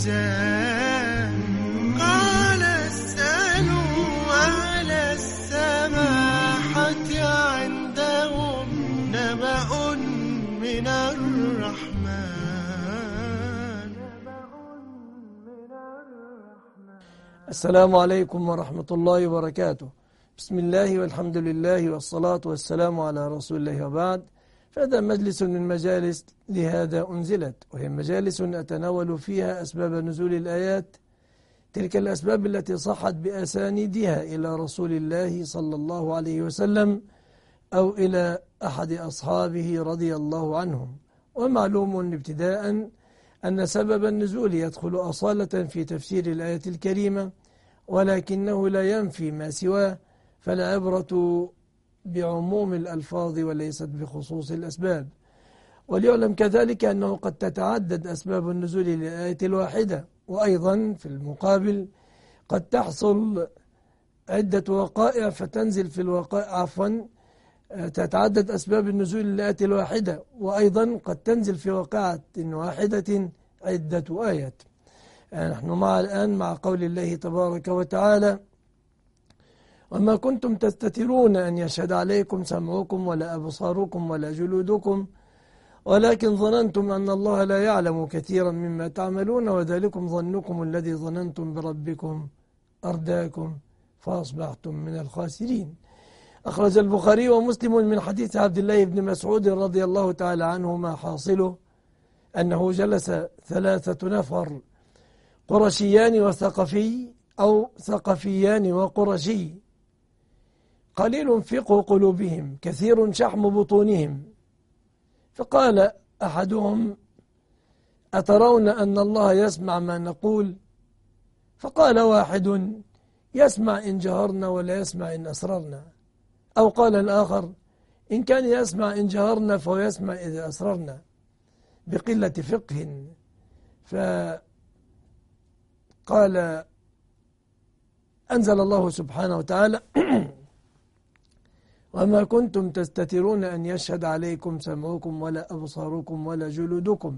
الميزان. قال اسألوا أهل السماحة عندهم نبأ من الرحمن. السلام عليكم ورحمة الله وبركاته. بسم الله والحمد لله والصلاة والسلام على رسول الله، وبعد. فهذا مجلس من مجالس لهذا أنزلت، وهي مجالس أتناول فيها أسباب نزول الآيات، تلك الأسباب التي صحت بأسانيدها إلى رسول الله صلى الله عليه وسلم أو إلى أحد أصحابه رضي الله عنهم. ومعلوم ابتداء أن سبب النزول يدخل أصالة في تفسير الآية الكريمة، ولكنه لا ينفي ما سواه، فالعبرة بعموم الألفاظ وليست بخصوص الأسباب. وليعلم كذلك أنه قد تتعدد أسباب النزول للآية الواحدة، وأيضا في المقابل قد تحصل عدة وقائع فتنزل في الوقائع تتعدد أسباب النزول للآية الواحدة، وأيضا قد تنزل في واقعة واحدة عدة آيات. نحن الآن مع قول الله تبارك وتعالى: وما كنتم تستترون أن يشهد عليكم سمعكم ولا أبصاركم ولا جلودكم ولكن ظننتم أن الله لا يعلم كثيرا مما تعملون وذلكم ظنكم الذي ظننتم بربكم أرداكم فأصبحتم من الخاسرين. أخرج البخاري ومسلم من حديث عبد الله بن مسعود رضي الله تعالى عنه ما حاصله أنه جلس 3 نفر قرشيان وثقفي أو ثقفيان وقرشي، قليل فقه قلوبهم كثير شحم بطونهم، فقال أحدهم: أترون أن الله يسمع ما نقول؟ فقال واحد: يسمع إن جهرنا ولا يسمع إن أسررنا. أو قال الآخر: إن كان يسمع إن جهرنا فهو يسمع إذا أسررنا، بقلة فقه. فقال أنزل الله سبحانه وتعالى: وما كنتم تستترون أن يشهد عليكم سمعكم ولا أبصاركم ولا جلودكم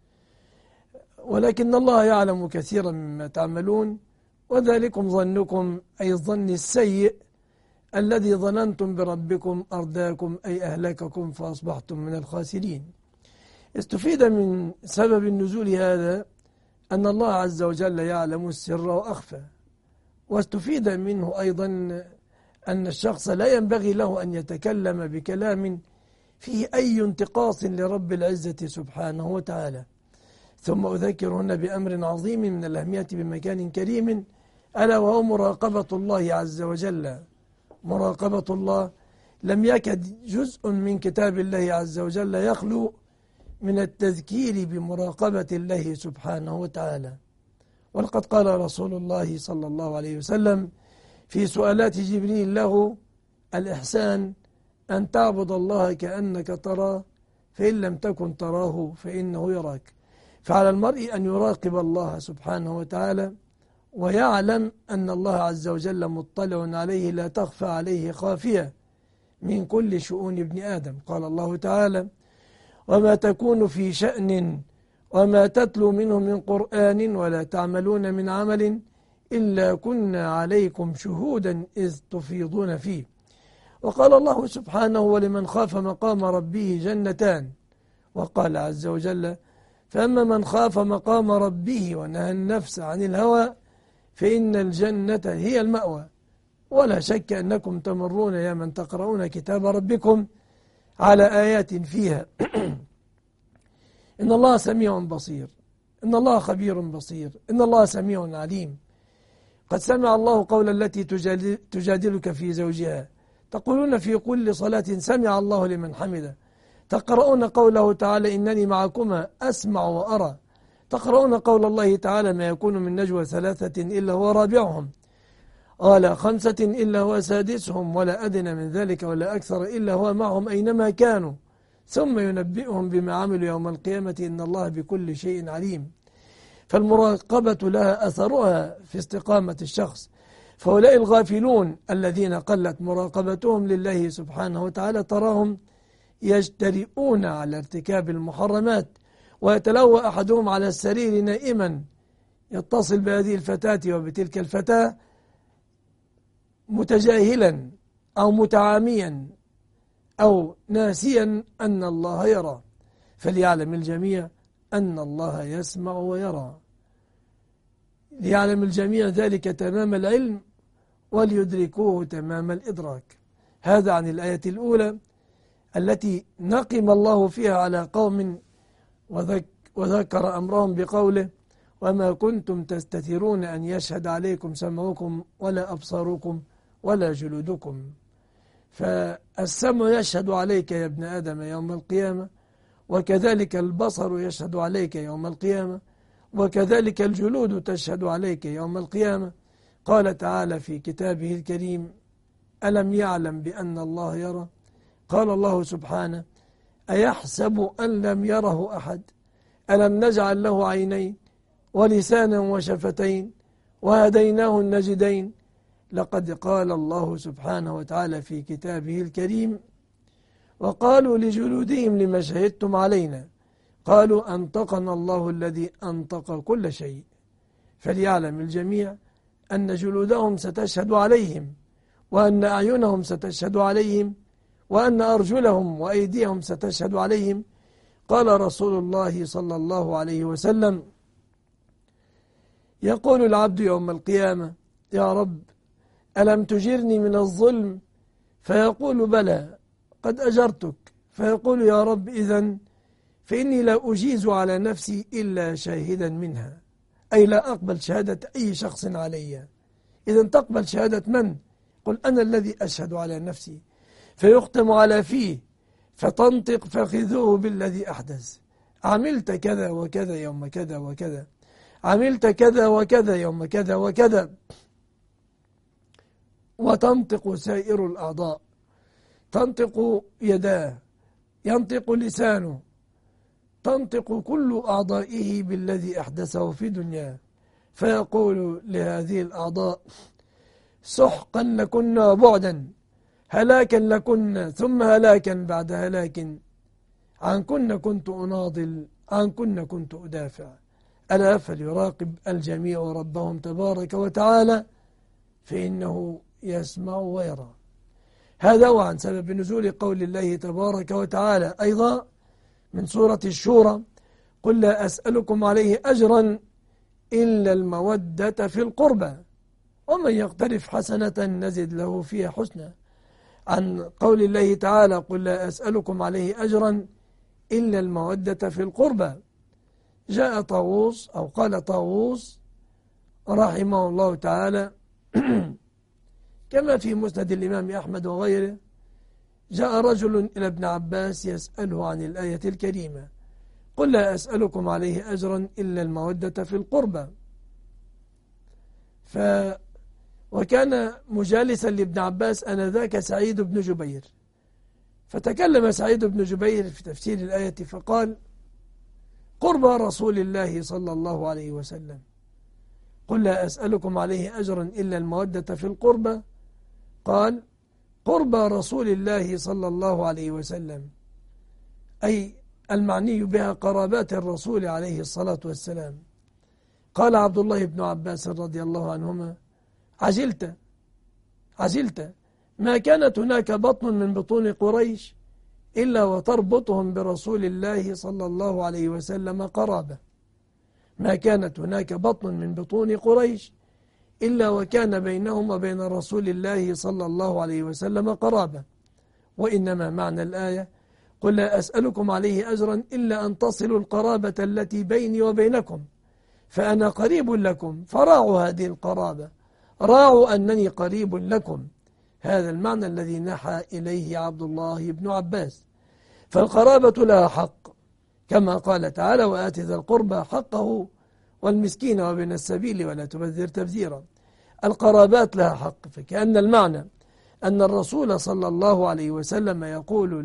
ولكن الله يعلم كثيرا مما تعملون وذلكم ظنكم، أي الظن السيء الذي ظننتم بربكم أرداكم، أي أهلككم فأصبحتم من الخاسرين. استفيد من سبب النزول هذا أن الله عز وجل يعلم السر وأخفى، واستفيد منه أيضا أن الشخص لا ينبغي له أن يتكلم بكلام فيه أي انتقاص لرب العزة سبحانه وتعالى. ثم أذكر هنا بأمر عظيم من الأهمية بمكان كريم، ألا وهو مراقبة الله عز وجل. مراقبة الله لم يكد جزء من كتاب الله عز وجل يخلو من التذكير بمراقبة الله سبحانه وتعالى. ولقد قال رسول الله صلى الله عليه وسلم في سؤالات جبريل له: الإحسان أن تعبد الله كأنك تراه فإن لم تكن تراه فإنه يراك. فعلى المرء أن يراقب الله سبحانه وتعالى ويعلم أن الله عز وجل مطلع عليه لا تخفى عليه خافية من كل شؤون ابن آدم. قال الله تعالى: وما تكون في شأن وما تتلو منه من قرآن ولا تعملون من عمل إلا كنا عليكم شهودا إذ تفيضون فيه. وقال الله سبحانه: ولمن خاف مقام ربه جنتان. وقال عز وجل: فأما من خاف مقام ربه ونهى النفس عن الهوى فإن الجنة هي المأوى. ولا شك أنكم تمرون يا من تقرؤون كتاب ربكم على آيات فيها إن الله سميع بصير، إن الله خبير بصير، إن الله سميع عليم. قد سمع الله قول التي تجادلك في زوجها تقولون في كل صلاة سمع الله لمن حمده. تقرؤون قوله تعالى: إنني معكما أسمع وأرى. تقرؤون قول الله تعالى: ما يكون من نجوى 3 إلا هو رابعهم ولا 5 إلا هو سادسهم ولا أدنى من ذلك ولا أكثر إلا هو معهم أينما كانوا ثم ينبئهم بما عملوا يوم القيامة إن الله بكل شيء عليم. فالمراقبة لها أثرها في استقامة الشخص. فهؤلاء الغافلون الذين قلت مراقبتهم لله سبحانه وتعالى تراهم يجترئون على ارتكاب المحرمات، ويتلوى أحدهم على السرير نائما يتصل بهذه الفتاة وبتلك الفتاة متجاهلا أو متعاميا أو ناسيا أن الله يرى، فليعلم الجميع أن الله يسمع ويرى، ليعلم الجميع ذلك تمام العلم وليدركوه تمام الإدراك. هذا عن الآية الأولى التي نقم الله فيها على قوم وذكر أمرهم بقوله: وما كنتم تستترون أن يشهد عليكم سمعكم ولا أبصاركم ولا جلودكم. فالسمع يشهد عليك يا ابن آدم يوم القيامة، وكذلك البصر يشهد عليك يوم القيامة، وكذلك الجلود تشهد عليك يوم القيامة. قال تعالى في كتابه الكريم: ألم يعلم بأن الله يرى؟ قال الله سبحانه: أيحسب أن لم يره أحد؟ ألم نجعل له عينين ولسانا وشفتين وهديناه النجدين. لقد قال الله سبحانه وتعالى في كتابه الكريم: وقالوا لجلودهم لما شهدتم علينا قالوا أنطقنا الله الذي أنطق كل شيء. فليعلم الجميع أن جلودهم ستشهد عليهم، وأن أعينهم ستشهد عليهم، وأن أرجلهم وأيديهم ستشهد عليهم. قال رسول الله صلى الله عليه وسلم: يقول العبد يوم القيامة: يا رب ألم تجرني من الظلم؟ فيقول: بلى قد أجرتك. فيقول: يا رب إذن فإني لا أجيز على نفسي إلا شاهدا منها، أي لا أقبل شهادة أي شخص علي. إذن تقبل شهادة من؟ قل: أنا الذي أشهد على نفسي. فيختم على فيه فتنطق: فخذوه بالذي أحدث، عملت كذا وكذا يوم كذا وكذا، عملت كذا وكذا يوم كذا وكذا. وتنطق سائر الأعضاء، تنطق يداه، ينطق لسانه، تنطق كل أعضائه بالذي أحدثه في دنياه. فيقول لهذه الأعضاء: سحقا لكن وبعدا، هلاكا لكن ثم هلاكا بعد هلاك، عنكن كنت أناضل، عنكن كنت أدافع. ألا فليراقب الجميع ربهم تبارك وتعالى، فإنه يسمع ويرى. هذا وعن سبب نزول قول الله تبارك وتعالى أيضا من سورة الشورى: قل لا أسألكم عليه أجرا إلا المودة في القربى ومن يقترف حسنة نزد له فيها حسنى. عن قول الله تعالى: قل لا أسألكم عليه أجرا إلا المودة في القربى. جاء طاووس أو قال طاووس رحمه الله تعالى كما في مسند الإمام أحمد وغيره: جاء رجل إلى ابن عباس يسأله عن الآية الكريمة: قل لا أسألكم عليه أجرا إلا المودة في القربى. وكان مجالسا لابن عباس آنذاك سعيد بن جبير، فتكلم سعيد بن جبير في تفسير الآية فقال: قرب رسول الله صلى الله عليه وسلم، قل لا أسألكم عليه أجرا إلا المودة في القربى. قال: قرب رسول الله صلى الله عليه وسلم، أي المعني بها قرابات الرسول عليه الصلاة والسلام. قال عبد الله بن عباس رضي الله عنهما: عجلت ما كانت هناك بطن من بطون قريش إلا وتربطهم برسول الله صلى الله عليه وسلم قرابة. ما كانت هناك بطن من بطون قريش إلا وكان بينهم وبين رسول الله صلى الله عليه وسلم قرابة. وإنما معنى الآية: قل لا أسألكم عليه أجرا إلا أن تصلوا القرابة التي بيني وبينكم فأنا قريب لكم، فراعوا هذه القرابة، راعوا أنني قريب لكم. هذا المعنى الذي نحى إليه عبد الله بن عباس. فالقرابة لها حق، كما قال تعالى: وآت ذا القربى حقه والمسكين وابن السبيل ولا تبذر تبذيرا. القرابات لها حق، فكأن المعنى أن الرسول صلى الله عليه وسلم يقول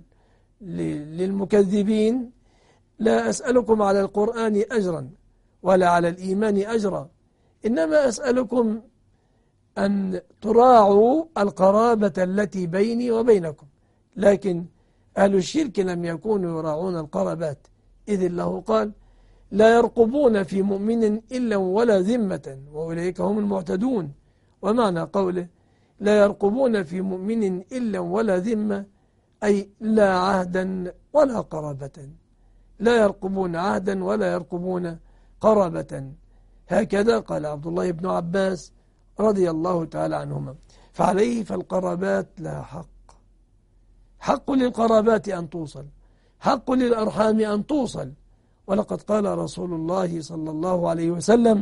للمكذبين: لا أسألكم على القرآن أجرا ولا على الإيمان أجرا، إنما أسألكم أن تراعوا القرابة التي بيني وبينكم. لكن أهل الشرك لم يكونوا يراعون القرابات، إذ الله قال: لا يرقبون في مؤمن إلا ولا ذمة وأولئك هم المعتدون. ومعنى قوله لا يرقبون في مؤمن إلا ولا ذمة أي لا عهدا ولا قرابة، لا يرقبون عهدا ولا يرقبون قرابة. هكذا قال عبد الله بن عباس رضي الله تعالى عنهما. فعليه فالقرابات لها حق للقرابات أن توصل، حق للأرحام أن توصل. ولقد قال رسول الله صلى الله عليه وسلم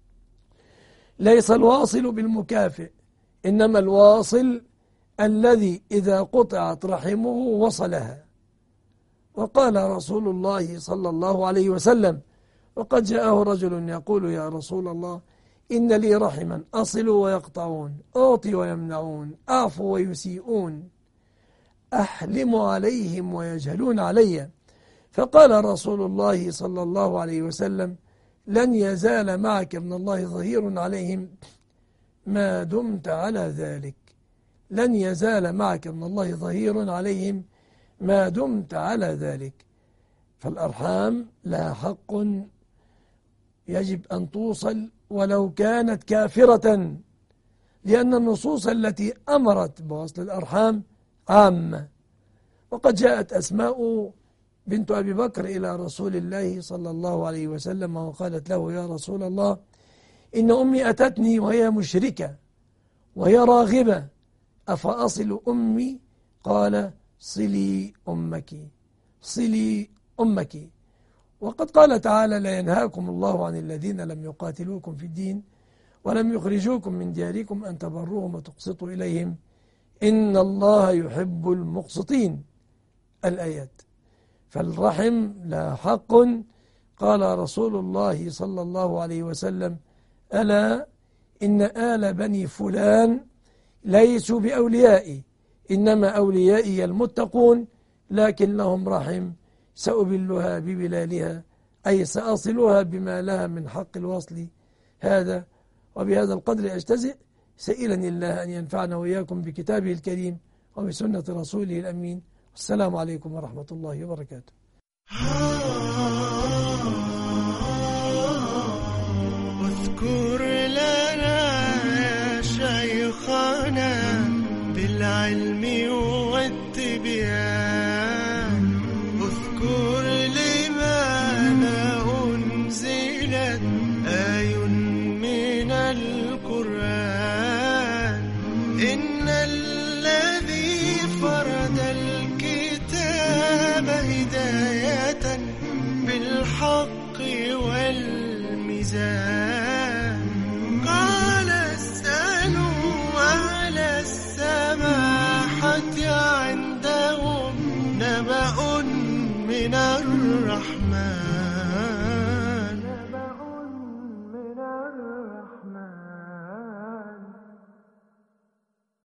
ليس الواصل بالمكافئ، إنما الواصل الذي إذا قطعت رحمه وصلها. وقال رسول الله صلى الله عليه وسلم وقد جاءه رجل يقول يا رسول الله إن لي رحما أصل ويقطعون، أعطي ويمنعون، أعفو ويسيئون، أحلم عليهم ويجهلون علي. فقال رسول الله صلى الله عليه وسلم لن يزال معك من الله ظهير عليهم ما دمت على ذلك، لن يزال معك من الله ظهير عليهم ما دمت على ذلك. فالأرحام لها حق يجب أن توصل ولو كانت كافرة، لأن النصوص التي أمرت بوصل الأرحام عامة. وقد جاءت أسماء بنت أبي بكر إلى رسول الله صلى الله عليه وسلم وقالت له يا رسول الله إن أمي أتتني وهي مشركة وهي راغبة أفأصل أمي؟ قال صلي أمك، صلي أمك. وقد قال تعالى لا ينهاكم الله عن الذين لم يقاتلوكم في الدين ولم يخرجوكم من دياركم أن تبروهم وتقسطوا إليهم إن الله يحب المقسطين. الآيات. فالرحم لا حق. قال رسول الله صلى الله عليه وسلم ألا إن آل بني فلان ليسوا بأوليائي، إنما أوليائي المتقون لكن لهم رحم سأبلها ببلالها، أي سأصلها بما لها من حق الوصل. هذا وبهذا القدر أجتزئ، سائلا الله أن ينفعنا وإياكم بكتابه الكريم وبسنة رسوله الأمين. السلام عليكم ورحمة الله وبركاته. واذكر لنا يا شيخنا بالعلم والتبيان، اذكر لماذا أنزلت آي من القرآن، إن الذي فرد الكتاب هداية بالحق والميزان. قال اسألوا على السماحة عندهم نبأ من الرحمن.